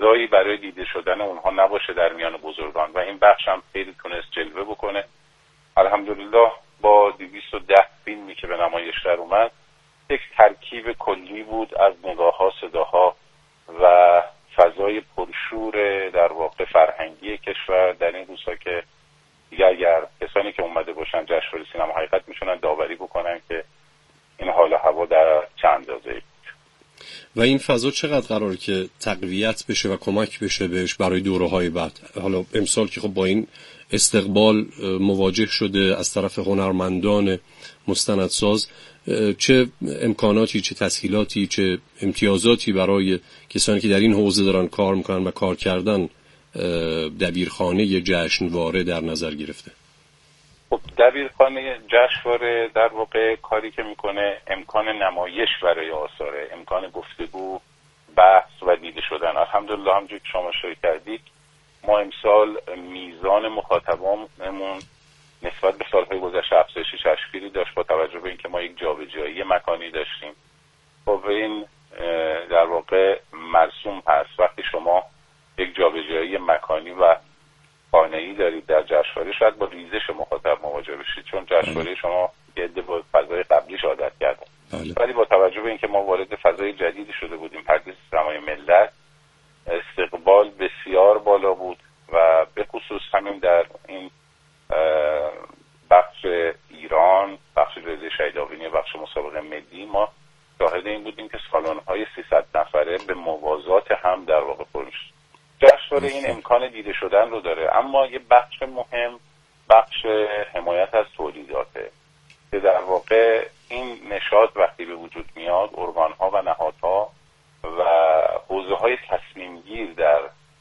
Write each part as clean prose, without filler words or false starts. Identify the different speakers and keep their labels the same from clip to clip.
Speaker 1: فضایی برای دیده شدن اونها نباشه در میان بزرگان و این بخش هم خیلی تونست جلوه بکنه. الحمدلله با 210 فیلمی که به نمایش در اومد یک ترکیب کلی بود از نگاه‌ها، صداها و فضای پرشور در واقع فرهنگی کشور در این روزها که دیگر اگر کسانی که اومده باشن جشنواره سینما حقیقت میشونن داوری بکنن که این حال و هوا در چند اندازه‌ای.
Speaker 2: و این فضا چقدر قراره که تقویت بشه و کمک بشه بهش برای دوره‌های بعد؟ حالا امسال که خب با این استقبال مواجه شده از طرف هنرمندان مستندساز، چه امکاناتی، چه تسهیلاتی، چه امتیازاتی برای کسانی که در این حوزه دارن کار میکنن و کار کردن دبیرخانه جشنواره در نظر گرفته؟
Speaker 1: خب دبیرخانه جشنواره در واقع کاری که میکنه امکان نمایش برای آثاره، امکان گفتگو، بحث و دیده شدن. الحمدلله همونجوری که شما اشاره کردید ما امسال میزان مخاطبانمون نسبت به سالهای گذشته افزایش چشمگیری داشت با توجه به اینکه ما یک جابجایی مکانی داشتیم. خب این در واقع مرسوم هست وقتی شما یک جابجایی مکانی و خانه‌ای دارید در جشنواره شاید با ریزش مخاطب مواجه بشید چون جشنواره شما یه عده با فضای قبلیش عادت کردن. ولی با توجه به اینکه ما وارد فضای جدیدی شده بودیم، پردیس سینمای ملت، استقبال بسیار بالا بود و به خصوص همین در این بخش ایران، بخش جایزه شهید بخش مسابقه ملی ما شاهد این بودیم که سالن‌های 300 نفره به موازات هم در واقع پر شد. جشنواره این امکان دیده شدن رو داره، اما یه بخش مهم بخش حمایت از تولیداته که در واقع این نشاط وقتی به وجود میاد ارگان‌ها و نهادها و حوزه‌های تصمیم‌گیر در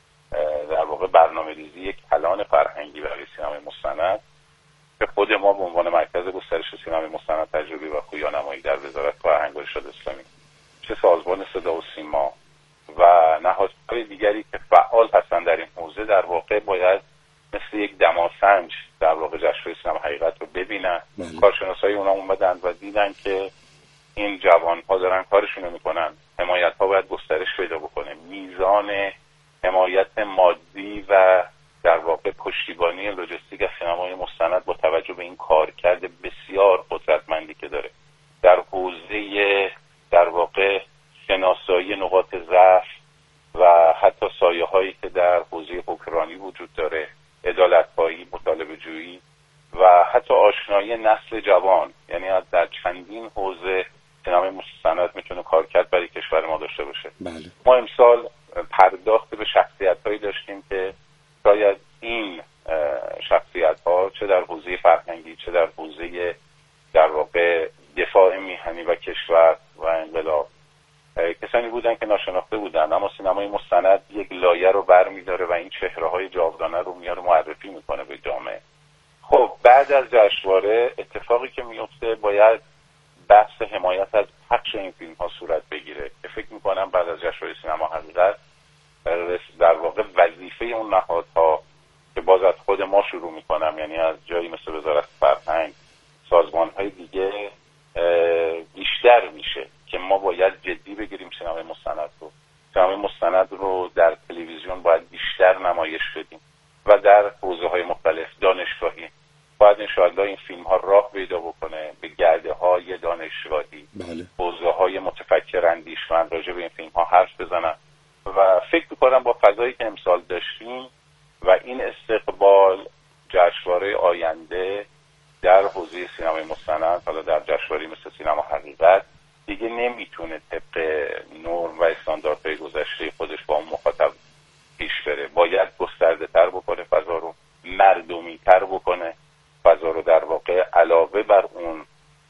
Speaker 1: واقع برنامه‌ریزی یک کلان فرهنگی برای سینمای مستند که خود ما به عنوان مرکز گسترش سینمای مستند تجربی و خویانمایی در وزارت فرهنگ و ارشاد اسلامی، چه سازمان صدا و سیما و نهادهای دیگری که فعال هستند در این حوزه، در واقع باید مثل یک دماسنج در واقع جشنواره سینما حقیقت رو ببینن. کارشناسای اونا اومدن و دیدن که این جوان‌ها دارن کارشون رو میکنن، حمایت‌ها باید گسترش پیدا بکنه، میزان حمایت مادی و در واقع پشتیبانی لوجستیک سینمای مستند با توجه به این کارکرد بسیار قدرتمندی که داره در حوزه در واقع شناسایی نقاط ضعف و حتی سایه‌هایی که در حوزه حکمرانی وجود داره، عدالت‌خواهی، مطالبه جویی و حتی آشنایی نسل جوان، یعنی در چندین حوزه سینمای مستند میتونه کارکرد برای کشور ما داشته باشه.
Speaker 2: بله.
Speaker 1: ما امسال پرداخت به شخصیت‌هایی داشتیم که شاید این شخصیت‌ها چه در حوزه فرهنگی چه در حوزه در واقع دفاع میهنی و کشور و انقلاب کسانی بودن که ناشناخته بودن، اما سینمای مستند یک لایه رو برمی‌داره و این چهره‌های جاودانه رو میاره معرفی میکنه به جامعه. خب بعد از جشنواره اتفاقی که میفته باید بحث حمایت از پخش این فیلم‌ها صورت بگیره که فکر می‌کنم بعد از جشنواره سینما حقیقت در واقع وظیفه اون نهادها که باز از خود ما شروع می‌کنم، یعنی از جایی مثل وزارت فرهنگ، سازمان‌های دیگه بیشتر میشه که ما باید جدی بگیریم سینمای مستند رو. سینمای مستند رو در تلویزیون باید بیشتر نمایش بدیم و در حوزه‌های مختلف دانشگاهی باید انشاءالله این فیلم‌ها راه پیدا بکنه به گرده‌های دانشگاهی، حوزه‌های متفکر اندیشمند راجع به این فیلم‌ها حرف بزنن و فکر می‌کنم با فضایی که امسال داشتیم و این استقبال جشنواره آینده در حوزه سینمای مستند، حالا در جشنواره مثل سینما حقیقت دیگه نمیتونه طبق نرم و استانداردهای گذشته خودش با اون مخاطب پیش بره. باید گسترده‌تر بکنه فضا رو، مردمی‌تر بکنه فضا رو، در واقع علاوه بر اون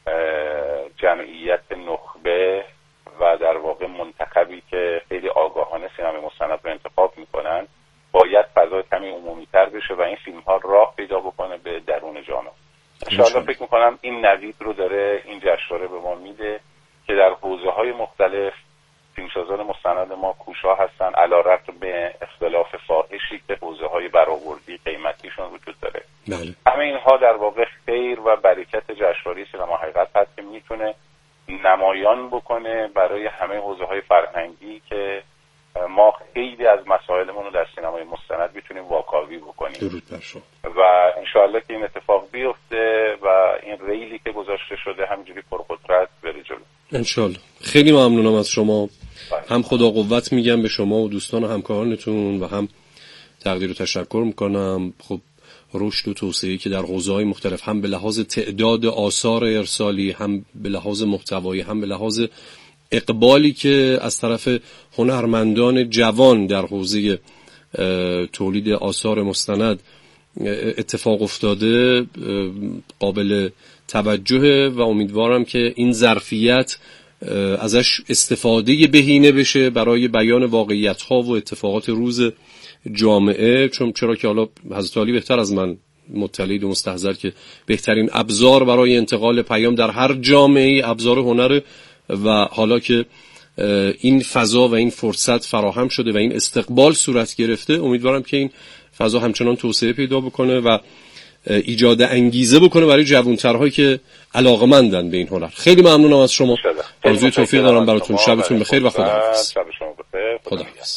Speaker 1: جمعیت نخبه و در واقع منتخبی که خیلی آگاهانه سینمای مستند رو انتخاب میکنن، باید فضا کمی عمومی‌تر بشه و این فیلم‌ها راه پیدا بکنه به درون جامعه. انشاءالله فکر میکنم این نوید رو داره این جشنواره به ما میده که در حوزه‌های مختلف فیلمسازان مستند ما کوشا هستن علی‌رغم به اختلاف فاحشی که حوزه‌های برآوردی قیمتیشون وجود داره. همه اینها در واقع خیر و برکت جشنواره سینما حقیقت هست که میتونه نمایان بکنه برای همه حوزه‌های فرهنگی که ما خیلی از مسائل مسائلمون رو در سینمای مستند میتونیم واکاوی بکنیم.
Speaker 2: درود بر شما.
Speaker 1: و انشاءالله که این اتفاق بیفته و این ریلی که گذاشته شده همینجوری پرقدرت بره جلو انشاءالله.
Speaker 2: خیلی ممنونم از شما. هم خدا قوت میگم به شما و دوستان و همکارانتون و هم تقدیر و تشکر میکنم. خب رشد و توسعه‌ای که در حوزه‌های مختلف هم به لحاظ تعداد آثار ارسالی، هم به لحاظ محتوایی، هم به لحاظ اقبالی که از طرف هنرمندان جوان در حوزه تولید آثار مستند اتفاق افتاده قابل توجهه و امیدوارم که این ظرفیت ازش استفاده بهینه بشه برای بیان واقعیت‌ها و اتفاقات روز جامعه. چرا که حالا حضرت علی بهتر از من مطلع و مستحضر که بهترین ابزار برای انتقال پیام در هر جامعه ابزار هنره و حالا که این فضا و این فرصت فراهم شده و این استقبال صورت گرفته، امیدوارم که این فضا همچنان توسعه پیدا بکنه و ایجاد انگیزه بکنه برای جوانترهایی که علاقه‌مندن به این هنر. خیلی ممنونم از شما. آرزوی توفیق دارم براتون. شبتون بخیر و خداحافظ.
Speaker 1: شب شما بخیر.
Speaker 2: خداحافظ.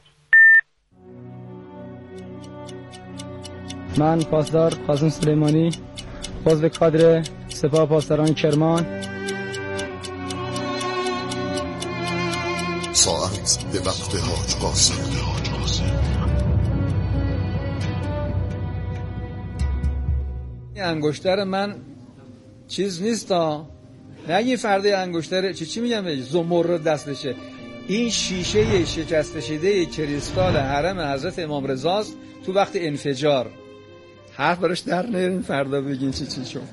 Speaker 3: من پاسدار قاسم سلیمانی، عضو کادر سپاه پاسداران کرمان.
Speaker 4: ساعت به وقت حاج قاسم.
Speaker 5: این انگشتر من چیز نیست ها، نگی فرده انگشتر چی میگم بهش زمرد دستشه. این شیشه شکسته شده کریستال حرم حضرت امام رضاست تو وقت انفجار. حرف براش در نیارین فردا بگین چی شد.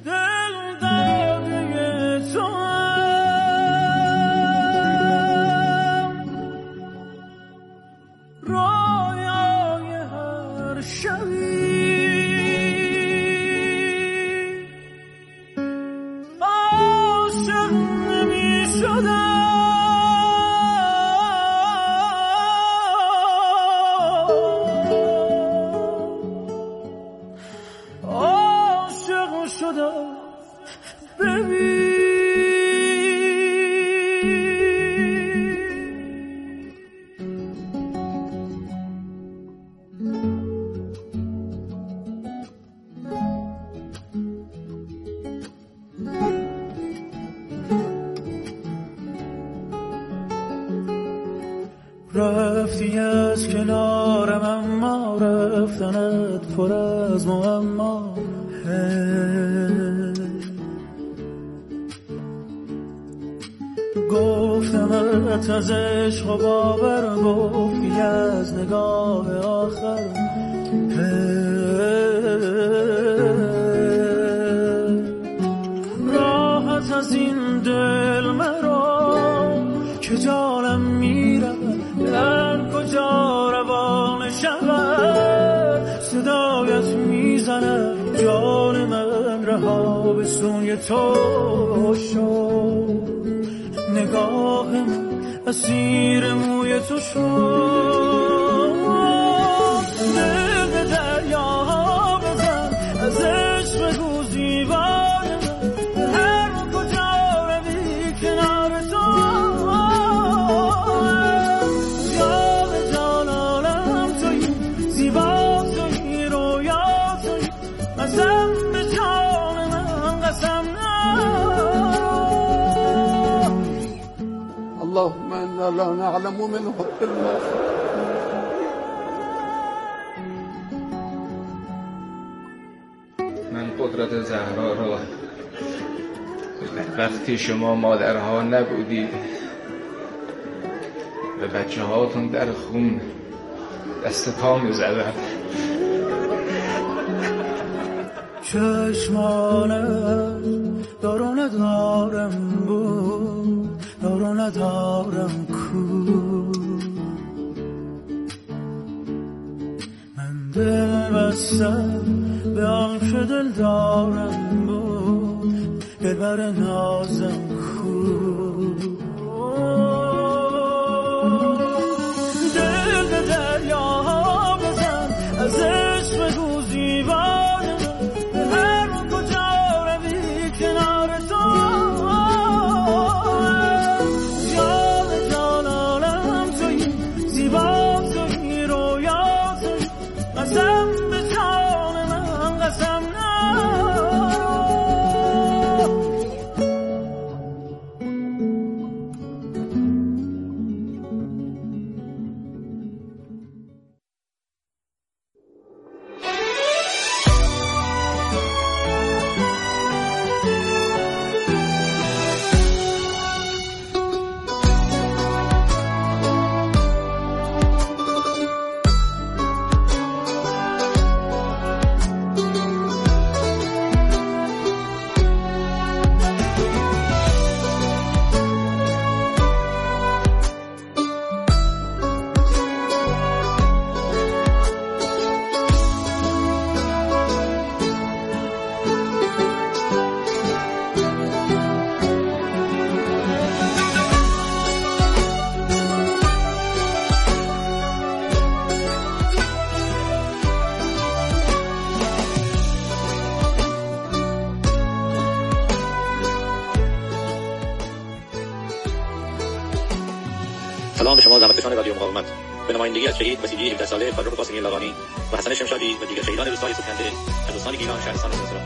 Speaker 6: رفتی از کنارم اما رفتنت پر از معما. گفتمت از عشق و باور، گفتی از نگاه آخر. راحت از این دل مرا که جانم میره در کجا روان شود. صدایت میزنه جان من رها به سوی تو شد. نگاهم اسیر موی تو شد. دل به دریا بزن از عشق بگو زیبای من. هر کجا روی کنار تو
Speaker 7: اللهم إنا لا نعلم منه إلا
Speaker 8: من قدرت زهرا را وقتی شما مادرها نبودید و بچه هاتون در خون دست پا می زدن.
Speaker 6: چشمانت دارو ندارم بود، دارو ندارم کو. من دل بستم به آن که دل دارم بود، دلبر نازم کو. دل به دریا بزن از عشق بگو زیبای من. هر کجا روی کنار تو جان جان عالم تویی، زیبا تویی، رویا
Speaker 9: مقاومت به نمایندگی از شهید بسیجی 17 ساله فرخ قاسمی لقانی و حسن شمشادی و دیگر شهیدان روستای سکنده از استان گیلان شهرستان مصر.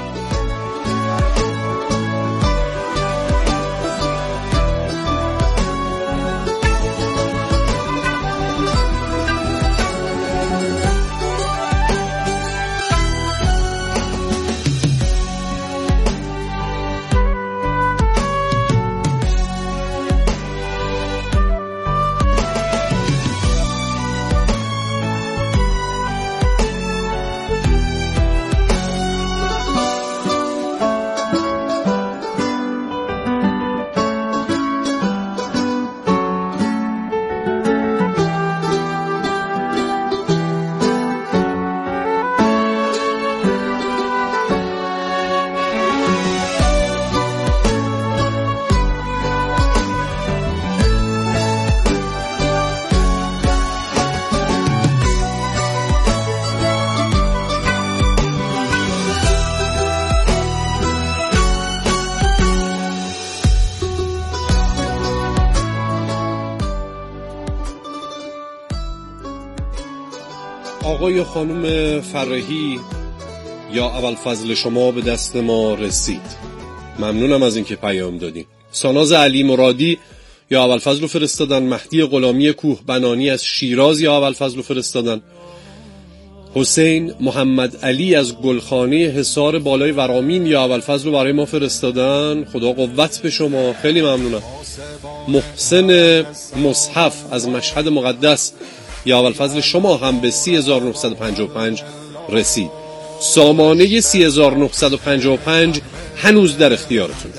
Speaker 2: آقای خانم فرهی یا ابوالفضل شما به دست ما رسید. ممنونم از اینکه پیام دادیم. ساناز علی مرادی یا ابوالفضل رو فرستادن. مهدی غلامی کوه بنانی از شیراز یا ابوالفضل رو فرستادن. حسین محمد علی از گلخانه حصار بالای ورامین یا ابوالفضل رو برای ما فرستادن. خدا قوت به شما، خیلی ممنونم. محسن مصحف از مشهد مقدس یا ابوالفضل شما هم به 3955 رسید. سامانه 3955 هنوز در اختیارتون.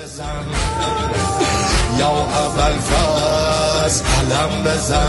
Speaker 4: یا ابوالفضل علم بزن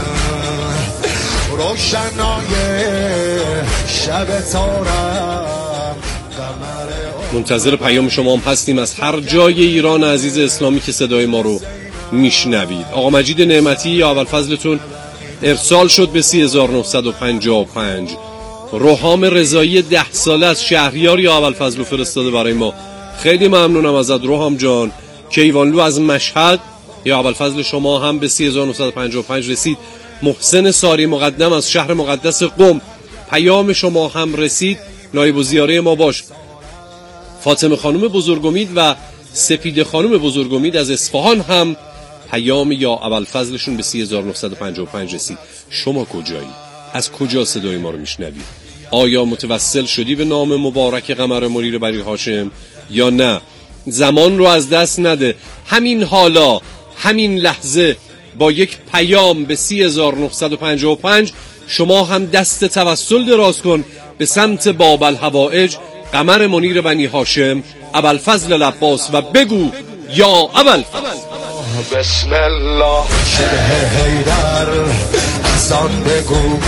Speaker 4: روشنای شب تارم.
Speaker 2: منتظر پیام شما هم هستیم از هر جای ایران عزیز اسلامی که صدای ما رو میشنوید. آقا مجید نعمتی یا ابوالفضلتون ارسال شد به 3955. روحام رضایی 10 ساله از شهریار یا ابوالفضل فرستاده برای ما. خیلی ممنونم ازت روحام جان. کیوانلو از مشهد یا ابوالفضل شما هم به 3955 رسید. محسن ساری مقدم از شهر مقدس قم، پیام شما هم رسید. نایب الزیاره ما باش. فاطمه خانم بزرگمید و سپیده خانم بزرگمید از اصفهان هم پیام یا ابوالفضلشون به 3955 رسید. شما کجایی؟ از کجا صدای ما رو میشنوید؟ آیا متوسل شدی به نام مبارک قمر منیر بنی هاشم یا نه؟ زمان رو از دست نده. همین حالا، همین لحظه با یک پیام به 3955 شما هم دست توسل دراز کن به سمت باب الحوائج قمر منیر بنی هاشم ابوالفضل العباس و بگو یا ابوالفضل
Speaker 4: بسم الله شبه حیدر ازان بگو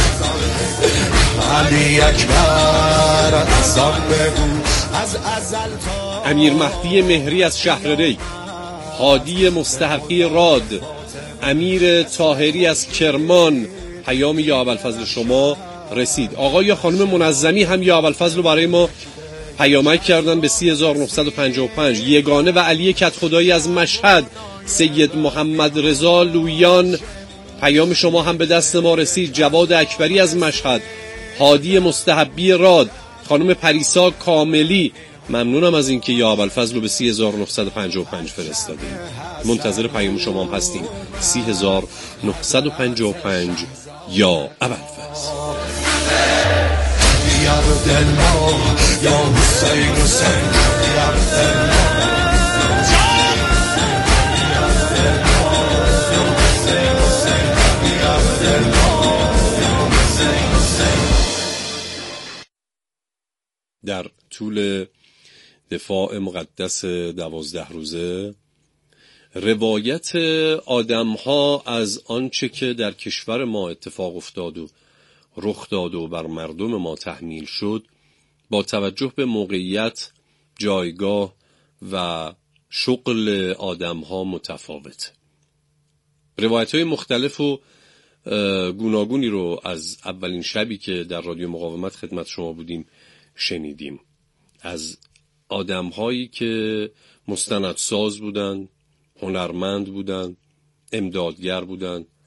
Speaker 4: علی اکبر ازان بگو از ازل تا
Speaker 2: امیر مهدی مهری از شهر ری، هادی مستحقی راد، امیر طاهری از کرمان، پیام یا ابوالفضل شما رسید. آقا یا خانم منظمی هم یا ابوالفضل رو برای ما پیامک کردن به 3955. یگانه و علی کدخدایی از مشهد، سید محمد رضا لویان، پیام شما هم به دست ما رسید. جواد اکبری از مشهد، هادی مستحبی راد، خانم پریسا کاملی، ممنونم از اینکه یا ابوالفضل رو به 3955 فرستادیم. منتظر پیام شما هم هستیم. 3955 یا ابوالفضل.
Speaker 4: یا دلما یا حسین حسین یا دلما
Speaker 2: در طول دفاع مقدس 12 روزه روایت آدم‌ها از آنچه که در کشور ما اتفاق افتاد و رخ داد و بر مردم ما تحمیل شد با توجه به موقعیت، جایگاه و شغل آدم‌ها متفاوت. روایت‌های مختلف و گوناگونی رو از اولین شبی که در رادیو مقاومت خدمت شما بودیم شنیدیم. از آدم‌هایی که مستندساز بودن، هنرمند بودن، امدادگر بودن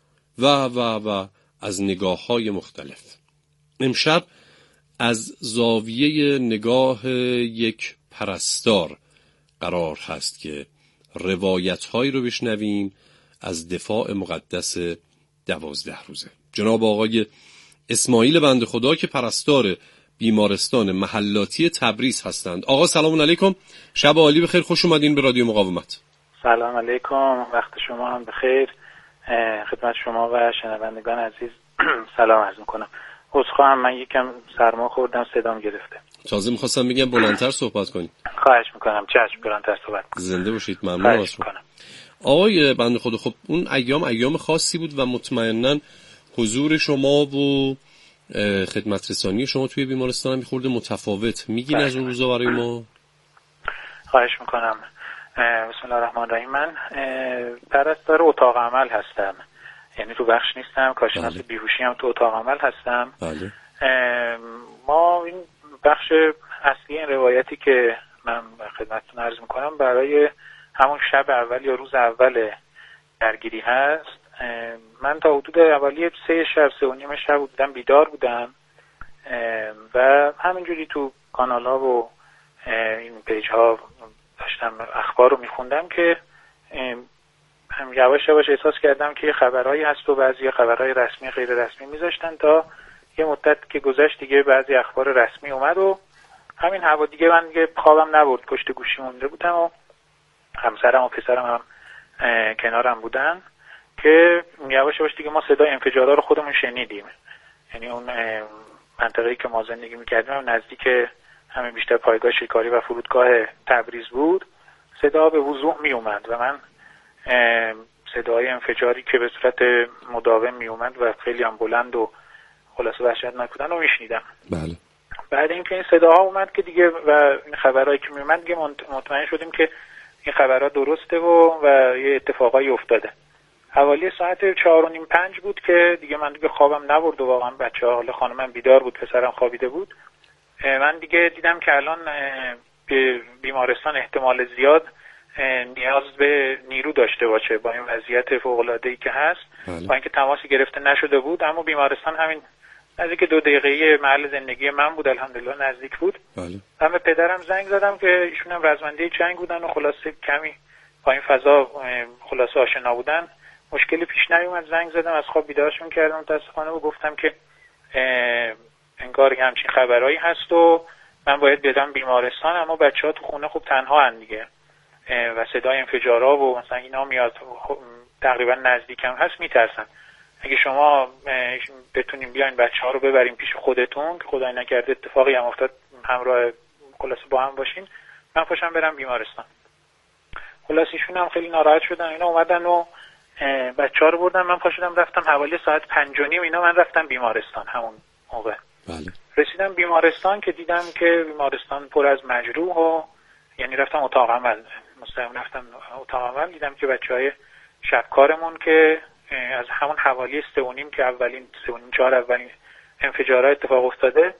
Speaker 2: و از نگاه‌های مختلف. امشب از زاویه نگاه یک پرستار قرار هست که روایت‌هایی رو بشنویم از دفاع مقدس 12 روزه. جناب آقای اسماعیل بنده خدا که پرستار بیمارستان محلاتی تبریز هستند. آقا سلام علیکم، شب عالی بخیر، خوش اومدین به رادیو مقاومت.
Speaker 10: سلام علیکم، وقت شما هم بخیر. خدمت شما و شنوندگان عزیز سلام عرض میکنم. عذرخواهم، من یکم سرما خوردم، صدام گرفته.
Speaker 2: تازه میخواستم بگم بلندتر صحبت کنید.
Speaker 10: خواهش میکنم، چشم، بلندتر صحبت کنم.
Speaker 2: زنده باشید، ممنون از شما. آقای بنده خدا، خب اون ایام خاصی بود و مطمئناً حضور شما و خدمت رسانی شما توی بیمارستان هم میخورده متفاوت. میگین از اون روزا برای ما؟
Speaker 10: خواهش میکنم. بسم الله الرحمن الرحیم. من پرستار اتاق عمل هستم، یعنی تو بخش نیستم. کارشناس بیهوشی هم تو اتاق عمل هستم.
Speaker 2: بله.
Speaker 10: ما این بخش اصلی این روایتی که من خدمتتون عرض میکنم برای همون شب اول یا روز اول درگیری هست. من تا حدود اولیه 3 شب 3 و نیم شب بودم، بیدار بودم و همینجوری تو کانال ها و این پیج ها داشتم اخبار رو میخوندم که هم یواش یواش احساس کردم که خبرهایی هست و بعضی خبرهای رسمی غیر رسمی میذاشتن. تا یه مدت که گذشت دیگه بعضی اخبار رسمی اومد و همین هوا دیگه من دیگه خوابم نبرد، پشت گوشی مونده بودم و همسرم و پسرم هم کنارم بودن که یواش یواش دیگه ما صدای انفجارها رو خودمون شنیدیم. یعنی اون منطقه‌ای که ما زندگی می‌کردیم هم نزدیک همین بیشتر پایگاه شکاری و فرودگاه تبریز بود. صدا به وضوح می اومد و من صدای انفجاری که به صورت مداوم می اومد و خیلی هم بلند و خلاصه وحشتناک بودن رو میشنیدم.
Speaker 2: بله.
Speaker 10: بعد اینکه این صداها اومد که دیگه و این خبرایی که می اومد دیگه مطمئن شدیم که این خبرها درسته و یه اتفاقایی افتاده. حوالی ساعت 4:30-5 بود که دیگه من دیگه خوابم نبرد و واقعا بچه‌ها، حالا خانمم بیدار بود، پسرم خوابیده بود. من دیگه دیدم که الان بیمارستان احتمال زیاد نیاز به نیرو داشته باشه با این وضعیت فوق‌العاده‌ای که هست. با اینکه تماسی گرفته نشده بود، اما بیمارستان همین نزدیک 2 دقیقه محل زندگی من بود، الحمدلله نزدیک بود. من به پدرم زنگ زدم که ایشون هم رزمنده جنگ بودن و خلاصه کمی با این فضا خلاصه آشنا بودن، مشکلی پیش نیومد. زنگ زدم، از خواب بیدارشون کردم متاسفانه و گفتم که انگار همچین خبرایی هست و من باید بدم بیمارستان، اما بچه‌ها تو خونه خب تنها هن دیگه و صدای انفجارها و مثلا اینا میاد تقریبا نزدیکم هست، میترسن. اگه شما بتونیم بیاین بچه‌ها رو ببریم پیش خودتون که خدای نکرده اتفاقی هم افتاد همراه خلاصه با هم باشین، من پاشم برم بیمارستان. خلاص ایشون هم خیلی ناراحت شدن، اینا اومدن و بچه‌ها رو بردن. من پاشدم رفتم حوالی ساعت 5:30 اینا من رفتم بیمارستان. همون موقع رسیدم بیمارستان که دیدم که بیمارستان پر از مجروح و یعنی رفتم اتاق عمل، مستقیم رفتم اتاق عمل. دیدم که بچهای شبکارمون که از همون حوالی 3:30 که اولین 3:30-4 اولین انفجارها اتفاق افتاده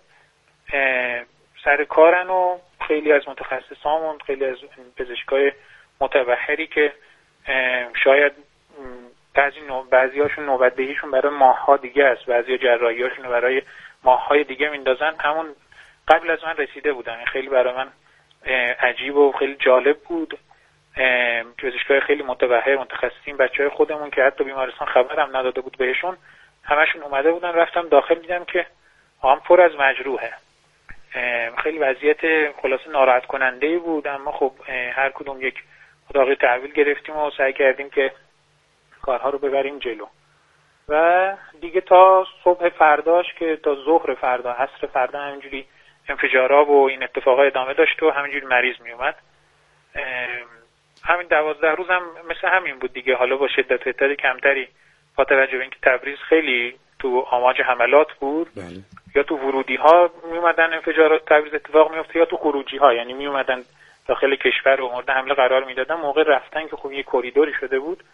Speaker 10: سر کارن و خیلی از متخصصامون، خیلی از پزشکای متبحری که شاید بعضیاشون نوبت‌دهیشون برای ماه‌ها دیگه است، بعضیا جراحی‌هاشون برای ماه‌های دیگه میندازن، همون قبل از من رسیده بودن. این خیلی برای من عجیب و خیلی جالب بود. پزشکای خیلی متبحر متخصصین، بچهای خودمون که حتی بیمارستان خبرم نداده بود بهشون، همشون اومده بودن. رفتم داخل دیدم که هم پر از مجروحه. خیلی وضعیت خلاصه ناراحت کننده بود، اما خب هر کدوم یک اتاقی تحویل گرفتیم و سعی کردیم که کارها رو ببریم جلو و دیگه تا صبح فرداش که تا ظهر فردا عصر فردا همینجوری انفجارها و این اتفاقا ادامه داشت و همینجوری مریض می اومد. همین 12 روز هم مثل همین بود دیگه، حالا با شدت کمتری با توجه به اینکه تبریز خیلی تو آماج حملات بود. یا تو ورودی ها می اومدن انفجارات تبریز اتفاق می افته یا تو خروجی ها، یعنی می اومدن داخل کشور و مورد حمله قرار میدادن. موقع رفتن که خب یه کریدوری شده بود،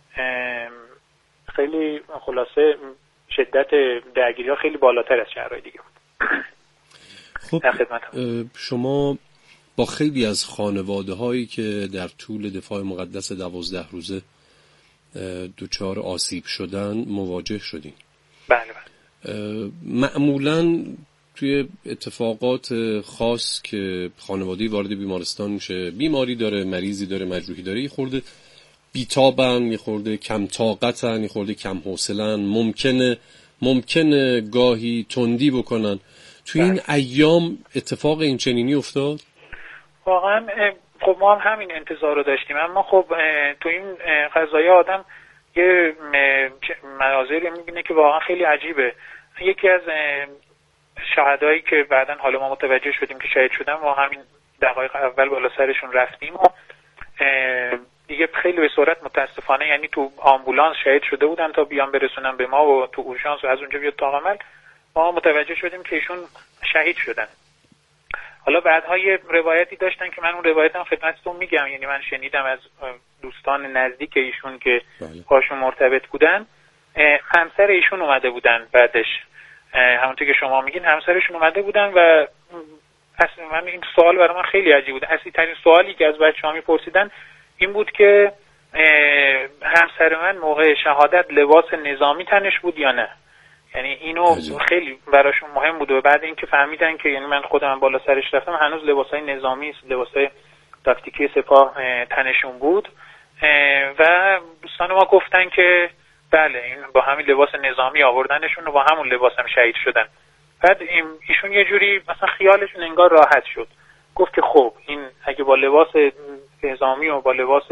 Speaker 10: خیلی خلاصه شدت درگیری‌ها خیلی بالاتر از شهرهای دیگه بود.
Speaker 2: خب شما با خیلی از خانواده هایی که در طول دفاع مقدس 12 روزه دچار آسیب شدن مواجه شدین.
Speaker 10: بله.
Speaker 2: معمولاً توی اتفاقات خاص که خانواده‌ای وارد بیمارستان میشه، بیماری داره، مریضی داره، مجروحی داره، یه خورده بیتابن، یه خورده کم طاقتن، یه خورده کم حوصله‌ن، ممکنه گاهی تندی بکنن. توی این ایام اتفاق این چنینی افتاد؟
Speaker 10: واقعا خب ما هم همین انتظار رو داشتیم، اما خب تو این قضايا آدم یه مناظری میبینه که واقعا خیلی عجیبه. یکی از شهدایی که بعداً حالا ما متوجه شدیم که شهید شدن و همین دقایق اول بالا سرشون رفتیم و دیگه خیلی به صورت متاسفانه، یعنی تو آمبولانس شهید شده بودن تا بیان برسونن به ما و تو اورژانس و از اونجا بیاد طاق عمل ما متوجه شدیم که ایشون شهید شدن. حالا بعدها یه روایتی داشتن که من اون روایتم خدمتتون میگم، یعنی من شنیدم از دوستان نزدیک ایشون که باشون مرتبط بودن، همسر ایشون اومده بودن بعدش، همونطور که شما میگین همسرشون اومده بودن و اصلا من این سوال برای من خیلی عجیب بود. اصلی ترین سوالی که از بچه‌ها میپرسیدن این بود که همسر من موقع شهادت لباس نظامی تنش بود یا نه، یعنی اینو خیلی براشون مهم بود و بعد اینکه فهمیدن که یعنی من خودم بالا سرش رفتم هنوز لباسای نظامی، لباسای تاکتیکی سپاه تنشون بود و دوستان ما گفتن که بله این با همین لباس نظامی آوردنشون و با همون لباس هم شهید شدن. بعد ایشون یه جوری مثلا خیالشون انگار راحت شد، گفت که خب این اگه با لباس نظامی و با لباس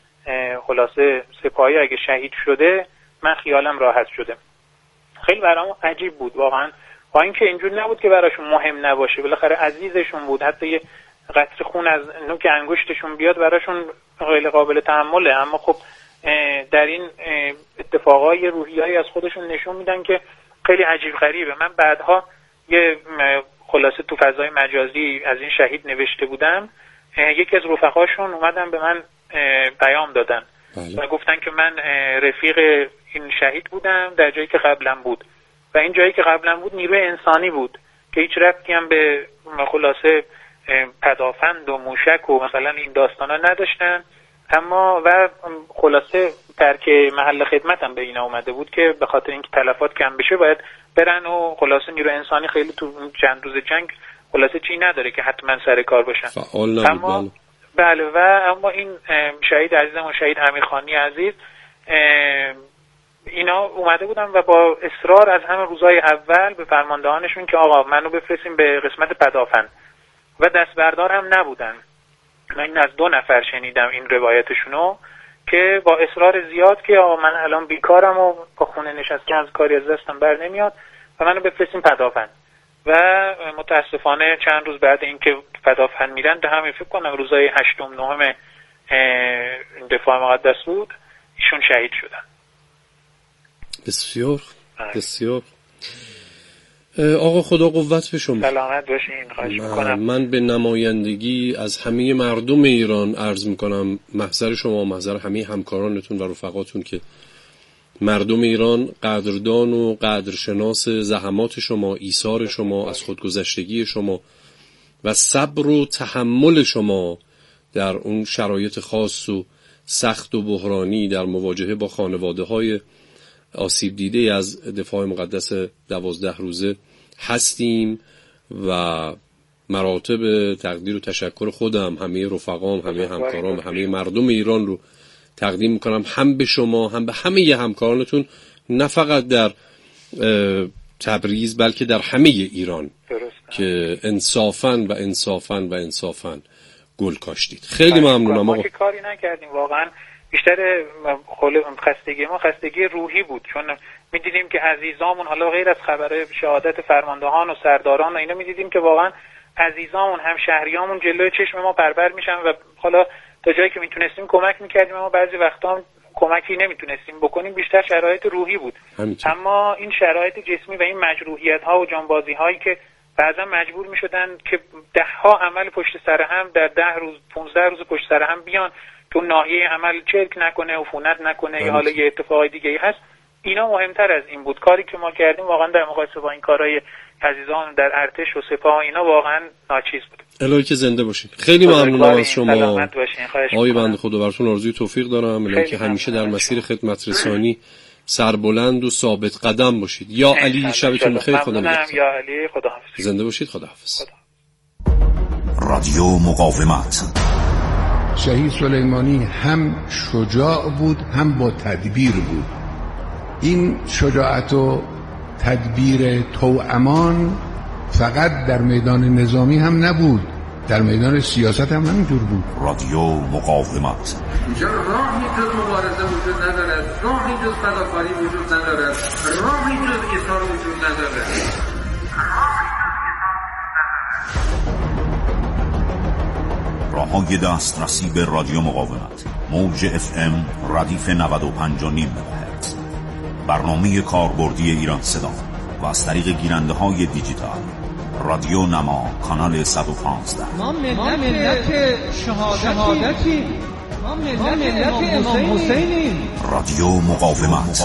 Speaker 10: خلاصه سپاهی اگه شهید شده من خیالم راحت شده. خیلی برام عجیب بود واقعا، با اینکه اینجور نبود که براشون مهم نباشه، بالاخره عزیزشون بود، حتی یه قطره خون از نوک انگشتشون بیاد براشون غیر قابل تحمله، اما خب در این اتفاقای روحیه‌ای از خودشون نشون میدن که خیلی عجیب غریبه. من بعدها یه خلاصه تو فضای مجازی از این شهید نوشته بودم، یکی از رفقاشون اومدن به من پیام دادن و گفتن که من رفیق این شهید بودم در جایی که قبلا بود و این جایی که قبلا بود نیروی انسانی بود که هیچ ربطی هم به خلاصه پدافند و موشک و مثلا این داستانا نداشتن، اما و خلاصه ترک محل خدمتم به اینا اومده بود که به خاطر اینکه تلفات کم بشه باید برن و خلاصه نیروی انسانی خیلی تو چند روز جنگ خلاصه چی نداره که حتما سر کار باشن. اما بله و اما این شهید عزیزم و شهید امیرخانی عزیز اینا اومده بودن و با اصرار از همه روزهای اول به فرماندهانشون که آقا منو بفرستیم به قسمت پدافند و دست بردار هم نبودن. من از 2 نفر شنیدم این روایتشونو که با اصرار زیاد که آقا من الان بیکارم و با خونه نشسته از کاری از دستم بر نمیاد و منو بفرستیم پدافند و متاسفانه چند روز بعد اینکه پدافند میرن به همین فکر کنم روزهای 8 و 9 دفاع مقدس بود ایشون شهید شدن.
Speaker 2: بسیار بسیار. آقا خدا قوت به شما.
Speaker 10: سلامت باشین. خواهش میکنم.
Speaker 2: من به نمایندگی از همه مردم ایران عرض میکنم محضر شما و محضر همه همکارانتون و رفقاتون که مردم ایران قدردان و قدرشناس زحمات شما، ایثار شما، از خودگذشتگی شما و صبر و تحمل شما در اون شرایط خاص و سخت و بحرانی در مواجهه با خانواده‌های آسیب دیده از دفاع مقدس 12 روزه هستیم و مراتب تقدیر و تشکر خودم، همه رفقام، همه همکارام، همه مردم ایران رو تقدیم میکنم، هم به شما هم به همه همکارانتون، نه فقط در تبریز بلکه در همه ایران که انصافاً گل کاشتید. خیلی ممنونم.
Speaker 10: ما که کاری نکردیم واقعا، بیشتر خستگی روحی بود، چون میدیدیم که عزیزامون حالا غیر از خبر شهادت فرماندهان و سرداران و اینا میدیدیم که واقعا عزیزامون هم شهریامون جلوی چشم ما بربر میشن و حالا تا جایی که میتونستیم کمک میکردیم اما بعضی وقتا هم کمکی نمیتونستیم بکنیم، بیشتر شرایط روحی بود. اما این شرایط جسمی و این مجروحیت ها و جانبازی هایی که بعضا مجبور میشدن که 10 ها عمل پشت سر هم در 10 روز 15 روز پشت سر هم بیان که اون ناحیه عمل چرک نکنه، عفونت نکنه یا حالا یه اتفاقای دیگه ای هست، اینا مهمتر از این بود. کاری که ما کردیم واقعا در مقایسه با این کارهای عزیزان در ارتش و سپاه اینا واقعا ناچیز بود.
Speaker 2: الهی که زنده باشین. خیلی ممنونم از شما
Speaker 10: آقای
Speaker 2: بنده خدا، براتون آرزوی توفیق دارم. الهی که همیشه در مسیر خدمت رسانی سربلند و ثابت قدم باشید. یا علی، شبتون بخیر. خدا نگهدار.
Speaker 10: یا علی، خداحافظ.
Speaker 2: زنده باشید. خداحافظ.
Speaker 11: رادیو مقاومت.
Speaker 7: شهید سلیمانی هم شجاع بود هم با تدبیر بود. این شجاعت و تدبیر توامان فقط در میدان نظامی هم نبود، در میدان سیاست هم همینطور بود.
Speaker 11: رادیو مقاومت.
Speaker 12: راهی جز مبارزه وجود ندارد، راهی جز فداکاری وجود ندارد، راهی جز ایثار وجود ندارد.
Speaker 11: راههای دسترسی به رادیو مقاومت: موج FM ردیف 95.5 مگاهرتز، برنامه کاربردی ایران صدا و از طریق گیرنده های دیجیتال رادیو نما کانال 115.
Speaker 13: ما ملت شهادتی، ما ملت امام حسینیم.
Speaker 11: رادیو مقاومت.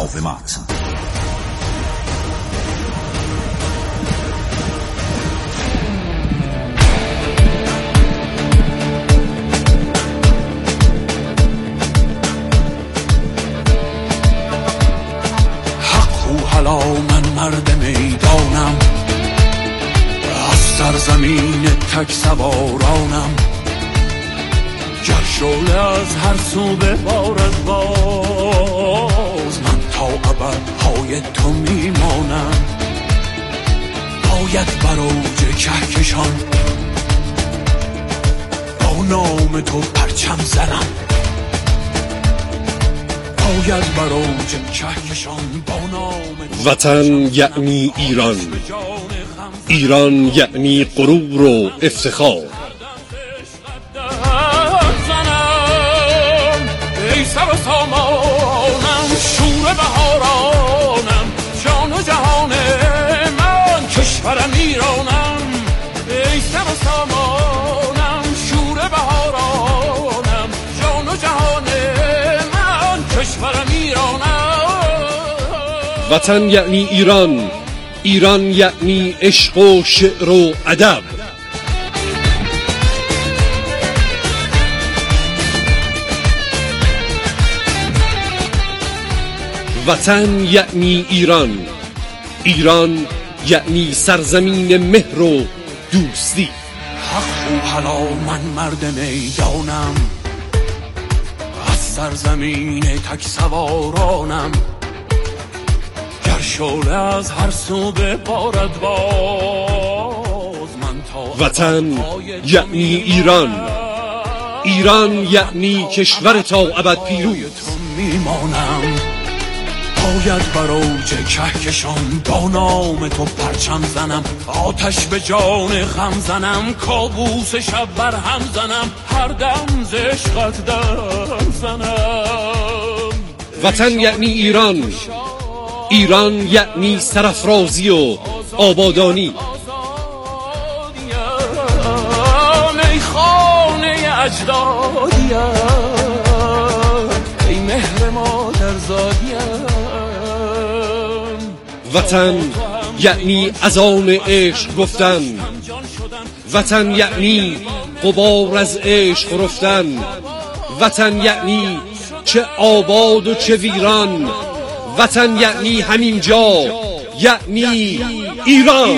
Speaker 4: من مرد میدانم، از سرزمین تک سوارانم. گر شعله از هر سو ببارد باز، من تا ابد پای تو میمانم. باید بر اوج کهکشان با نام تو پرچم زنم.
Speaker 2: وطن یعنی ایران، ایران یعنی غرور و افتخار.
Speaker 4: ای سر و سامانم، شور بهارانم، جان و جهان من، کشورم ایرانم. ای سر و سامانم، شور بهارانم، جان و جهان کشورم ایرانم.
Speaker 2: وطن یعنی ایران، ایران یعنی عشق و شعر و ادب. وطن یعنی ایران، ایران یعنی سرزمین مهر و دوستی.
Speaker 4: حق و حلال من مرد میدانم، سرزمین تک سوارانم. گر شعله از هر سو ببارد باز، من تا
Speaker 2: وطن یعنی ایران، ایران یعنی کشور تا ابد پیروز.
Speaker 4: میمانم. باید بر اوج کهکشان با نام تو پرچم زنم. آتش به جان غم زنم، کابوس شب بر هم زنم. هر دم ز عشقت دم زنم.
Speaker 2: وطن یعنی ایران، ایران یعنی سرافرازی و آبادانی.
Speaker 4: ای خانه اجدادیم، ای مهر مادر زادیم.
Speaker 2: وطن یعنی اذان عشق گفتن، وطن یعنی غبار از عشق رفتن. وطن یعنی چه آباد و چه ویران، وطن یعنی همین جا، یعنی ایران.